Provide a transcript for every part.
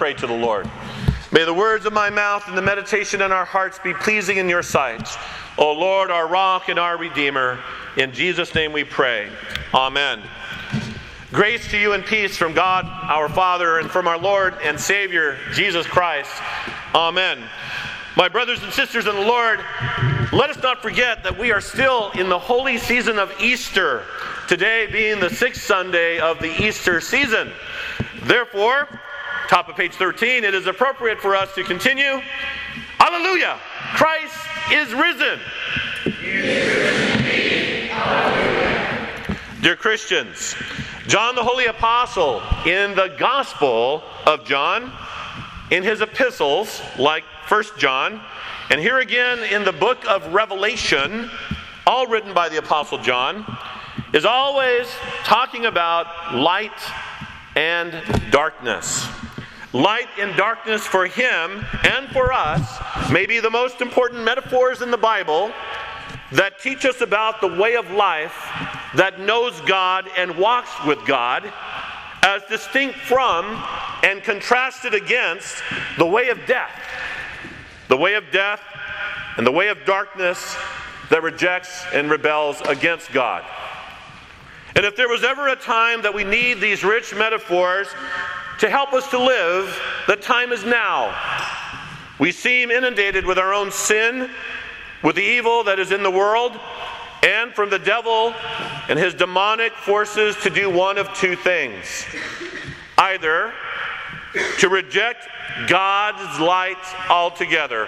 pray to the Lord. May the words of my mouth and the meditation in our hearts be pleasing in your sight, O Lord, our rock and our Redeemer. In Jesus' name we pray. Amen. Grace to you and peace from God our Father and from our Lord and Savior, Jesus Christ. Amen. My brothers and sisters in the Lord, let us not forget that we are still in the holy season of Easter, today being the 6th Sunday of the Easter season. Therefore, top of page 13, it is appropriate for us to continue. Hallelujah! Christ is risen! Dear Christians, John the Holy Apostle in the Gospel of John, in his epistles, like 1 John, and here again in the book of Revelation, all written by the Apostle John, is always talking about light and darkness. Light and darkness for him and for us may be the most important metaphors in the Bible that teach us about the way of life that knows God and walks with God, as distinct from and contrasted against the way of death. The way of death and the way of darkness that rejects and rebels against God. And if there was ever a time that we need these rich metaphors to help us to live, the time is now. We seem inundated with our own sin, with the evil that is in the world, and from the devil and his demonic forces to do one of two things. Either to reject God's light altogether,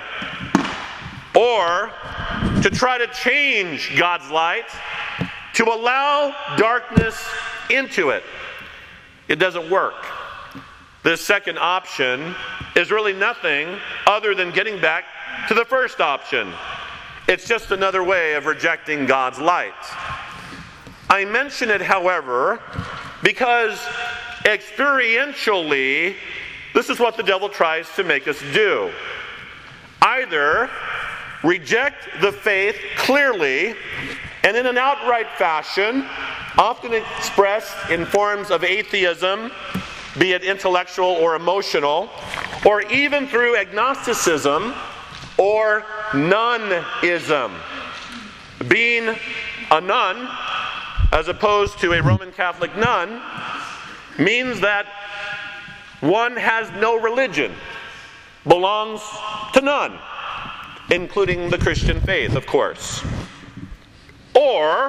or to try to change God's light to allow darkness into it. It doesn't work. This second option is really nothing other than getting back to the first option. It's just another way of rejecting God's light. I mention it, however, because experientially, this is what the devil tries to make us do. Either reject the faith clearly and in an outright fashion, often expressed in forms of atheism, be it intellectual or emotional, or even through agnosticism or nonism. Being a nun, as opposed to a Roman Catholic nun, means that one has no religion, belongs to none, including the Christian faith, of course. Or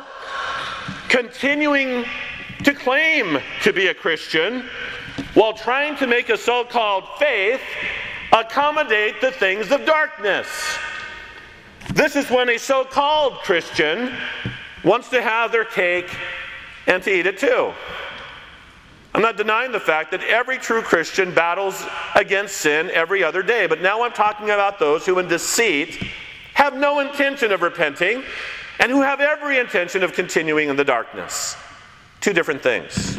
continuing to claim to be a Christian while trying to make a so-called faith accommodate the things of darkness. This is when a so-called Christian wants to have their cake and to eat it too. I'm not denying the fact that every true Christian battles against sin every other day, but now I'm talking about those who in deceit have no intention of repenting and who have every intention of continuing in the darkness. Two different things.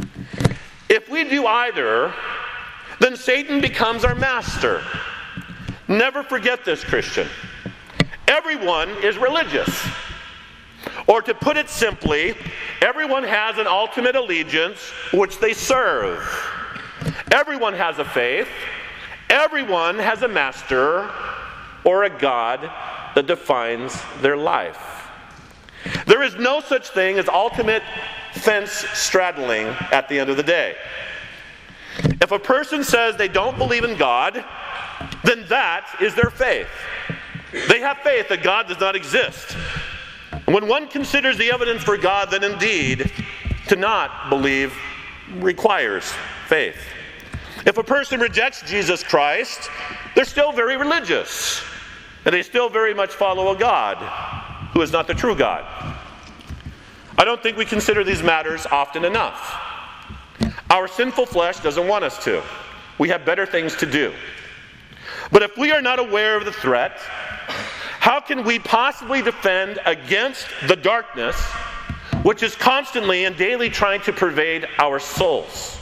If we do either, then Satan becomes our master. Never forget this, Christian. Everyone is religious. Or to put it simply, everyone has an ultimate allegiance which they serve. Everyone has a faith. Everyone has a master or a God that defines their life. There is no such thing as ultimate fence straddling at the end of the day. If a person says they don't believe in God, then that is their faith. They have faith that God does not exist. When one considers the evidence for God, then indeed, to not believe requires faith. If a person rejects Jesus Christ, they're still very religious, and they still very much follow a God who is not the true God. I don't think we consider these matters often enough. Our sinful flesh doesn't want us to. We have better things to do. But if we are not aware of the threat, how can we possibly defend against the darkness which is constantly and daily trying to pervade our souls?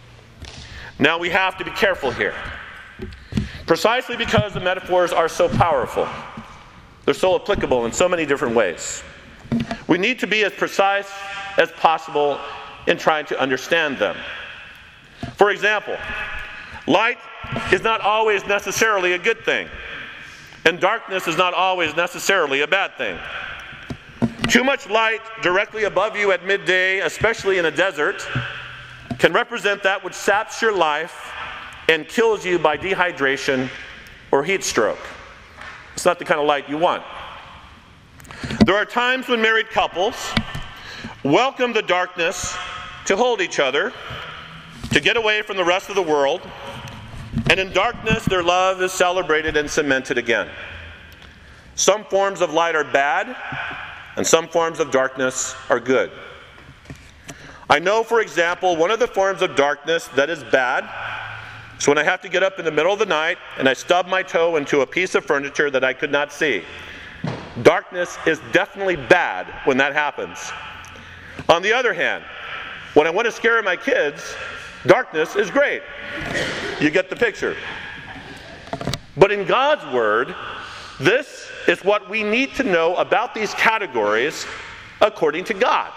Now we have to be careful here. Precisely because the metaphors are so powerful. They're so applicable in so many different ways. We need to be as precise as possible in trying to understand them. For example, Light is not always necessarily a good thing, and darkness is not always necessarily a bad thing. Too much light directly above you at midday, especially in a desert, can represent that which saps your life and kills you by dehydration or heat stroke. It's not the kind of light you want. There are times when married couples welcome the darkness to hold each other, to get away from the rest of the world, and in darkness their love is celebrated and cemented again. Some forms of light are bad, and some forms of darkness are good. I know, for example, one of the forms of darkness that is bad is when I have to get up in the middle of the night and I stub my toe into a piece of furniture that I could not see. Darkness is definitely bad when that happens. On the other hand, when I want to scare my kids, darkness is great. You get the picture. But in God's Word, this is what we need to know about these categories according to God.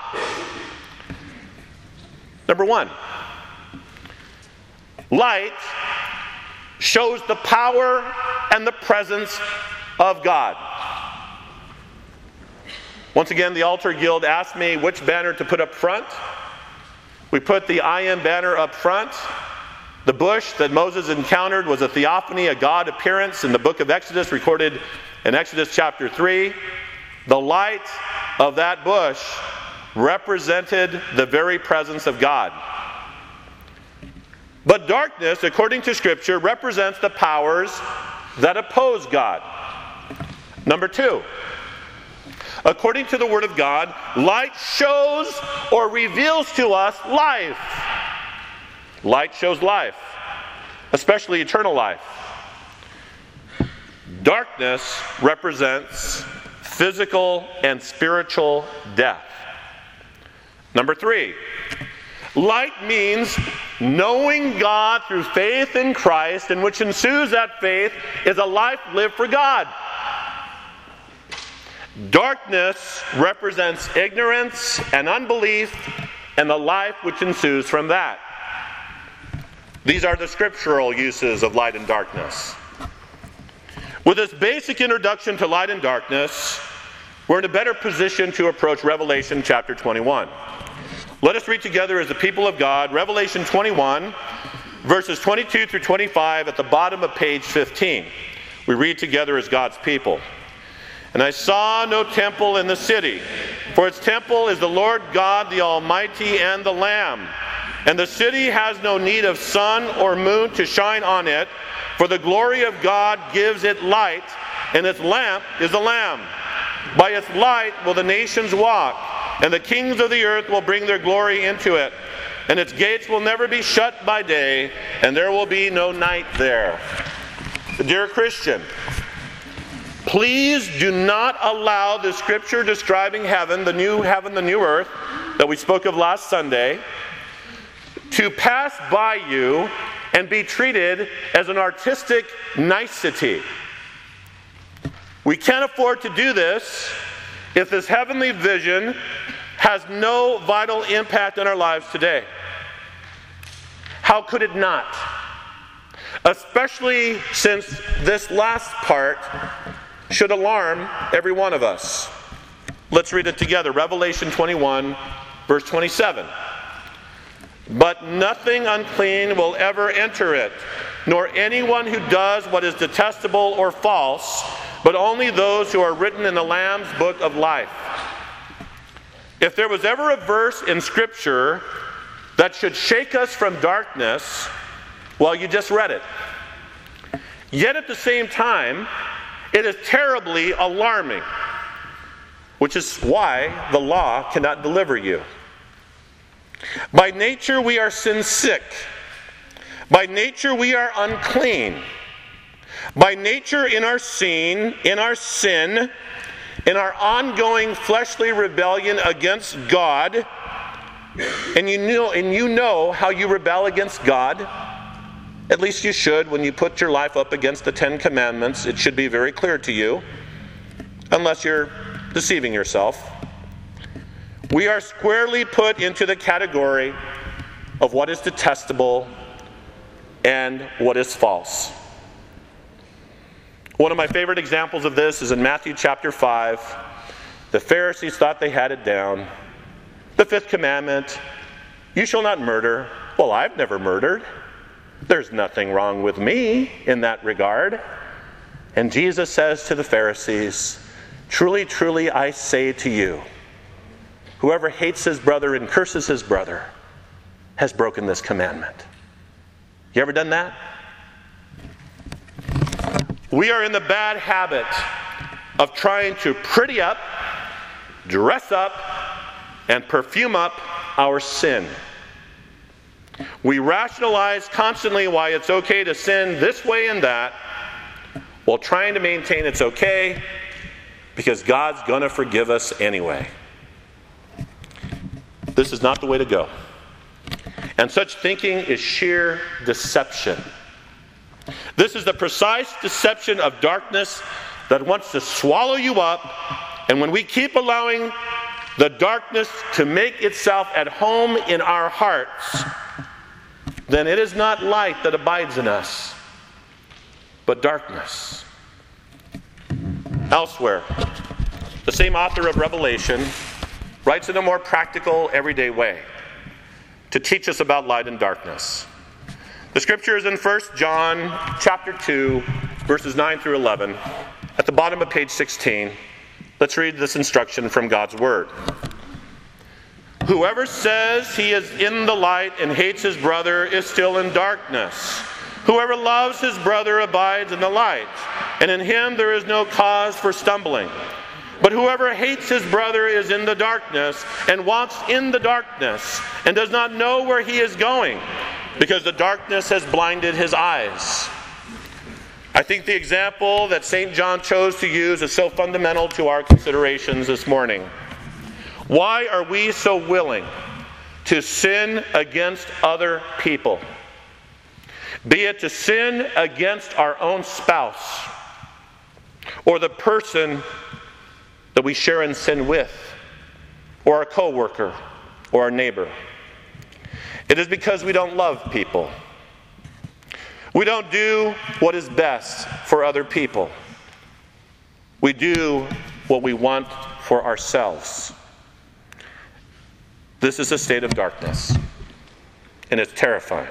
Number one, light shows the power and the presence of God. Once again, the Altar Guild asked me which banner to put up front. We put the I Am banner up front. The bush that Moses encountered was a theophany, a God appearance in the book of Exodus, recorded in Exodus chapter 3. The light of that bush represented the very presence of God. But darkness, according to Scripture, represents the powers that oppose God. Number two, according to the Word of God, light shows or reveals to us life. Light shows life, especially eternal life. Darkness represents physical and spiritual death. Number three, light means knowing God through faith in Christ, and which ensues that faith is a life lived for God. Darkness represents ignorance and unbelief and the life which ensues from that. These are the scriptural uses of light and darkness. With this basic introduction to light and darkness, we're in a better position to approach Revelation chapter 21. Let us read together as the people of God, Revelation 21, verses 22 through 25 at the bottom of page 15. We read together as God's people. And I saw no temple in the city, for its temple is the Lord God, the Almighty, and the Lamb. And the city has no need of sun or moon to shine on it, for the glory of God gives it light, and its lamp is the Lamb. By its light will the nations walk, and the kings of the earth will bring their glory into it. And its gates will never be shut by day, and there will be no night there. Dear Christian, please do not allow the scripture describing heaven, the new earth, that we spoke of last Sunday, to pass by you and be treated as an artistic nicety. We can't afford to do this if this heavenly vision has no vital impact on our lives today. How could it not? Especially since this last part should alarm every one of us. Let's read it together. Revelation 21, verse 27. But nothing unclean will ever enter it, nor anyone who does what is detestable or false, but only those who are written in the Lamb's book of life. If there was ever a verse in Scripture that should shake us from darkness, well, you just read it. Yet at the same time, it is terribly alarming, which is why the law cannot deliver you. By nature we are sin sick. By nature we are unclean. By nature in our sin, in our ongoing fleshly rebellion against God, and you know how you rebel against God. At least you should when you put your life up against the 10 Commandments. It should be very clear to you, unless you're deceiving yourself. We are squarely put into the category of what is detestable and what is false. One of my favorite examples of this is in Matthew chapter 5. The Pharisees thought they had it down. The fifth commandment, you shall not murder. Well, I've never murdered. There's nothing wrong with me in that regard. And Jesus says to the Pharisees, truly, truly, I say to you, whoever hates his brother and curses his brother has broken this commandment. You ever done that? We are in the bad habit of trying to pretty up, dress up, and perfume up our sin. We rationalize constantly why it's okay to sin this way and that, while trying to maintain it's okay because God's going to forgive us anyway. This is not the way to go. And such thinking is sheer deception. This is the precise deception of darkness that wants to swallow you up, and when we keep allowing the darkness to make itself at home in our hearts, then it is not light that abides in us, but darkness. Elsewhere, the same author of Revelation writes in a more practical, everyday way to teach us about light and darkness. The scripture is in 1 John chapter 2, verses 9 through 11. At the bottom of page 16, let's read this instruction from God's Word. Whoever says he is in the light and hates his brother is still in darkness. Whoever loves his brother abides in the light, and in him there is no cause for stumbling. But whoever hates his brother is in the darkness and walks in the darkness and does not know where he is going, because the darkness has blinded his eyes. I think the example that St. John chose to use is so fundamental to our considerations this morning. Why are we so willing to sin against other people? Be it to sin against our own spouse, or the person that we share in sin with, or our co-worker, or our neighbor. It is because we don't love people. We don't do what is best for other people. We do what we want for ourselves. This is a state of darkness, and it's terrifying.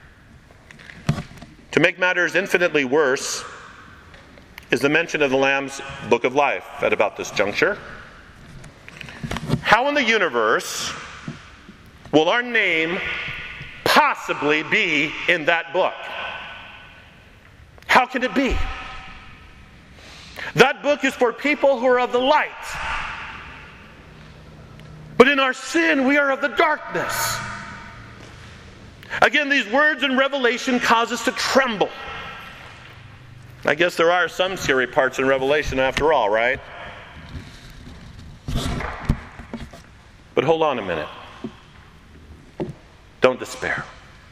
To make matters infinitely worse is the mention of the Lamb's Book of Life at about this juncture. How in the universe will our name possibly be in that book? How can it be? That book is for people who are of the light. But in our sin, we are of the darkness. Again, these words in Revelation cause us to tremble. I guess there are some scary parts in Revelation after all, right? But hold on a minute. Don't despair.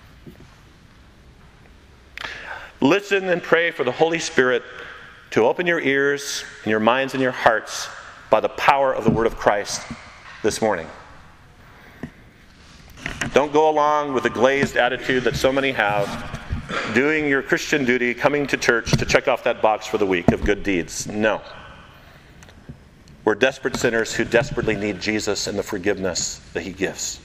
Listen and pray for the Holy Spirit to open your ears and your minds and your hearts by the power of the Word of Christ this morning. Don't go along with the glazed attitude that so many have, doing your Christian duty, coming to church to check off that box for the week of good deeds. No. We're desperate sinners who desperately need Jesus and the forgiveness that He gives.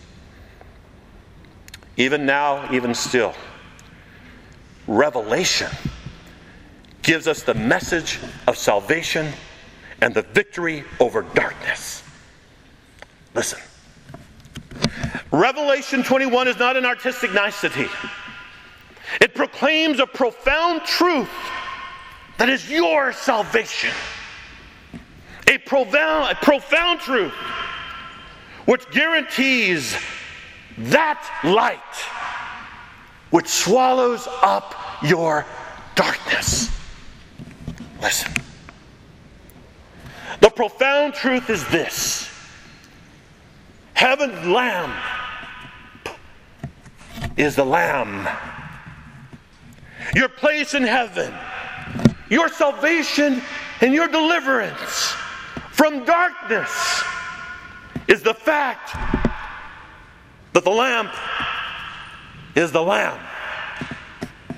Even now, even still, Revelation gives us the message of salvation and the victory over darkness. Listen. Revelation 21 is not an artistic nicety. It proclaims a profound truth that is your salvation. A profound truth which guarantees that light which swallows up your darkness. Listen. The profound truth is this. Heaven's Lamb is the Lamb. Your place in heaven, your salvation and your deliverance from darkness is the fact that the Lamb is the Lamb.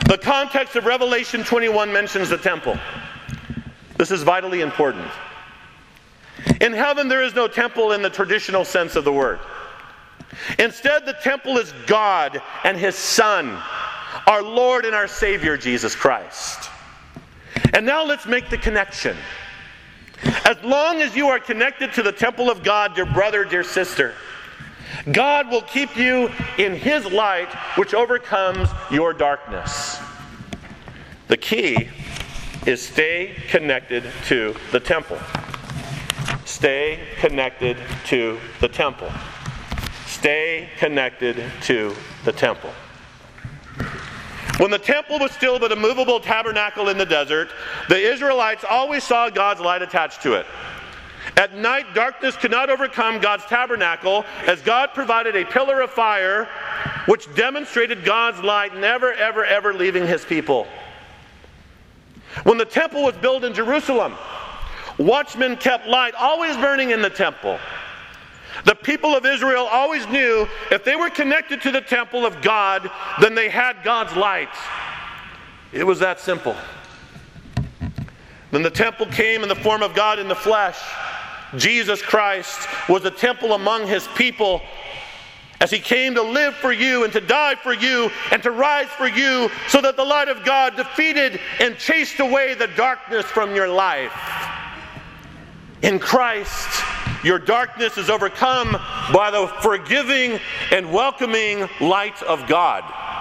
The context of Revelation 21 mentions the temple. This is vitally important. In heaven, there is no temple in the traditional sense of the word. Instead, the temple is God and His Son, our Lord and our Savior, Jesus Christ. And now let's make the connection. As long as you are connected to the temple of God, dear brother, dear sister, God will keep you in His light, which overcomes your darkness. The key is stay connected to the temple. Stay connected to the temple. Stay connected to the temple. When the temple was still but a movable tabernacle in the desert, the Israelites always saw God's light attached to it. At night, darkness could not overcome God's tabernacle, as God provided a pillar of fire which demonstrated God's light never, ever, ever leaving His people. When the temple was built in Jerusalem, watchmen kept light always burning in the temple. The people of Israel always knew if they were connected to the temple of God, then they had God's light. It was that simple. Then the temple came in the form of God in the flesh. Jesus Christ was a temple among His people as He came to live for you and to die for you and to rise for you, so that the light of God defeated and chased away the darkness from your life. In Christ, your darkness is overcome by the forgiving and welcoming light of God.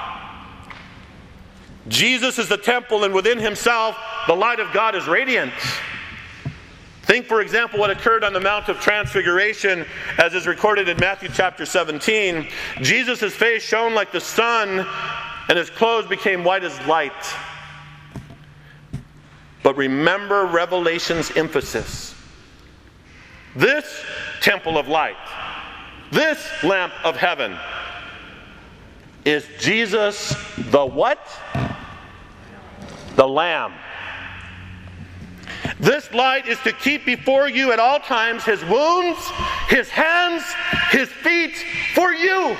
Jesus is the temple, and within Himself, the light of God is radiant. Think, for example, what occurred on the Mount of Transfiguration, as is recorded in Matthew chapter 17. Jesus' face shone like the sun, and His clothes became white as light. But remember Revelation's emphasis. This temple of light, this lamp of heaven, is Jesus the what? The Lamb. This light is to keep before you at all times His wounds, His hands, His feet for you.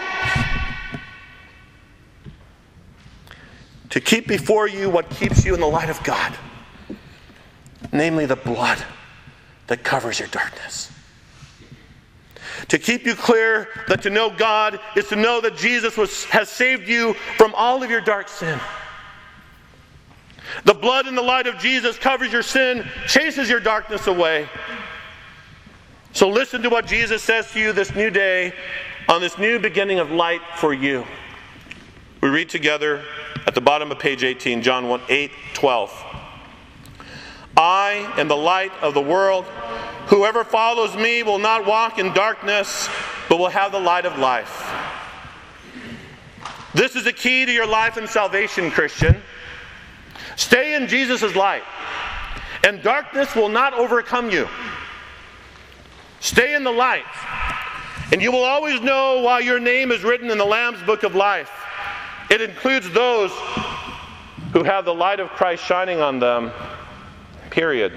To keep before you what keeps you in the light of God, namely the blood that covers your darkness. To keep you clear that to know God is to know that Jesus has saved you from all of your dark sin. The blood and the light of Jesus covers your sin, chases your darkness away. So listen to what Jesus says to you this new day, on this new beginning of light for you. We read together at the bottom of page 18, John 8:12. I am the light of the world. Whoever follows me will not walk in darkness, but will have the light of life. This is the key to your life and salvation, Christian. Stay in Jesus' light, and darkness will not overcome you. Stay in the light, and you will always know why your name is written in the Lamb's Book of Life. It includes those who have the light of Christ shining on them, period.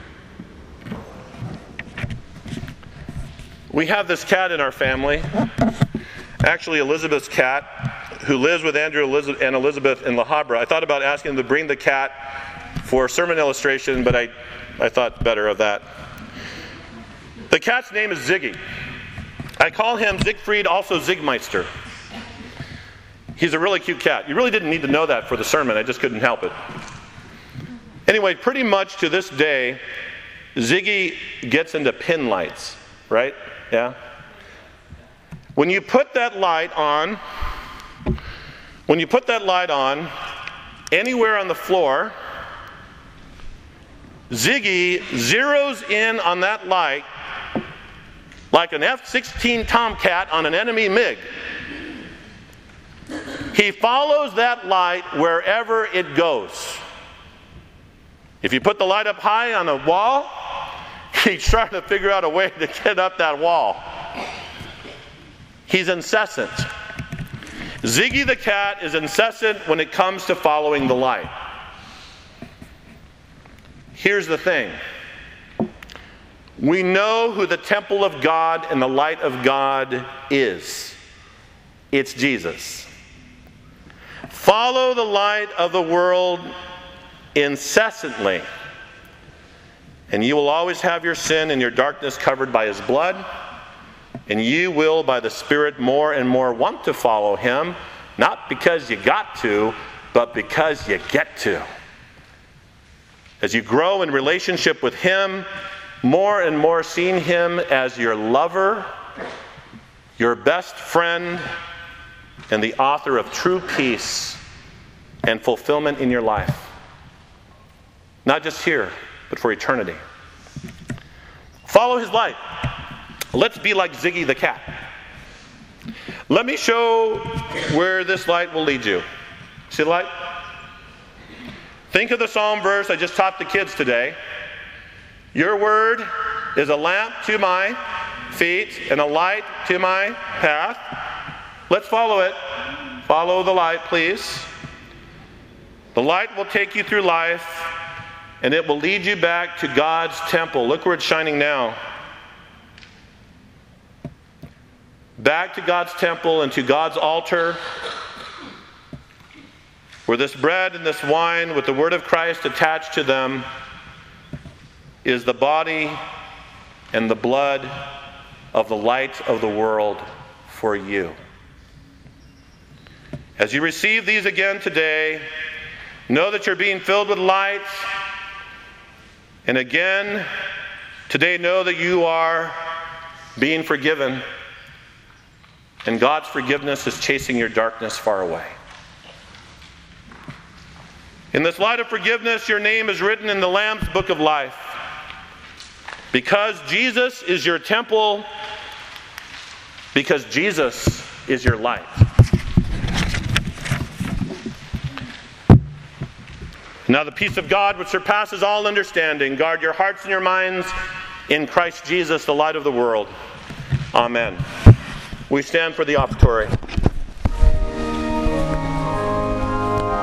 We have this cat in our family, actually Elizabeth's cat, who lives with Andrew and Elizabeth in La Habra. I thought about asking them to bring the cat for a sermon illustration, but I thought better of that. The cat's name is Ziggy. I call him Siegfried, also Zigmeister. He's a really cute cat. You really didn't need to know that for the sermon. I just couldn't help it. Anyway, pretty much to this day, Ziggy gets into pin lights, right? Yeah? When you put that light on anywhere on the floor, Ziggy zeroes in on that light like an F-16 Tomcat on an enemy MiG. He follows that light wherever it goes. If you put the light up high on a wall, he's trying to figure out a way to get up that wall. He's incessant. Ziggy the cat is incessant when it comes to following the light. Here's the thing. We know who the temple of God and the light of God is. It's Jesus. Follow the light of the world incessantly, and you will always have your sin and your darkness covered by his blood, and you will, by the Spirit, more and more want to follow him, not because you got to, but because you get to. As you grow in relationship with him, more and more seeing him as your lover, your best friend, and the author of true peace and fulfillment in your life. Not just here, but for eternity. Follow his light. Let's be like Ziggy the cat. Let me show where this light will lead you. See the light? Think of the psalm verse I just taught the kids today. Your word is a lamp to my feet and a light to my path. Let's follow it. Follow the light, please. The light will take you through life, and it will lead you back to God's temple. Look where it's shining now. Back to God's temple and to God's altar, where this bread and this wine with the word of Christ attached to them is the body and the blood of the light of the world for you. As you receive these again today, know that you're being filled with light. And again, today know that you are being forgiven. And God's forgiveness is chasing your darkness far away. In this light of forgiveness, your name is written in the Lamb's book of life. Because Jesus is your temple, because Jesus is your light. Now the peace of God, which surpasses all understanding, guard your hearts and your minds in Christ Jesus, the light of the world. Amen. We stand for the offertory.